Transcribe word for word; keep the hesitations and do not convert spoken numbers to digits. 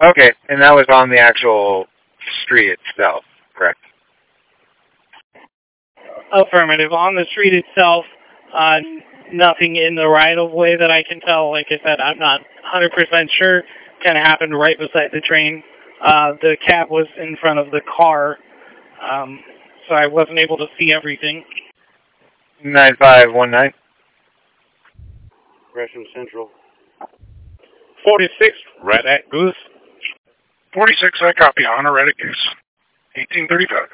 Okay, and that was on the actual street itself, correct? Affirmative. On the street itself, uh, nothing in the right-of-way that I can tell. Like I said, I'm not one hundred percent sure. Kind of happened right beside the train. Uh, the cab was in front of the car, um, so I wasn't able to see everything. nine five one nine. Gresham Central. forty-six, Red at Goose. forty-six, I copy. On a Red at Goose. eighteen thirty-five.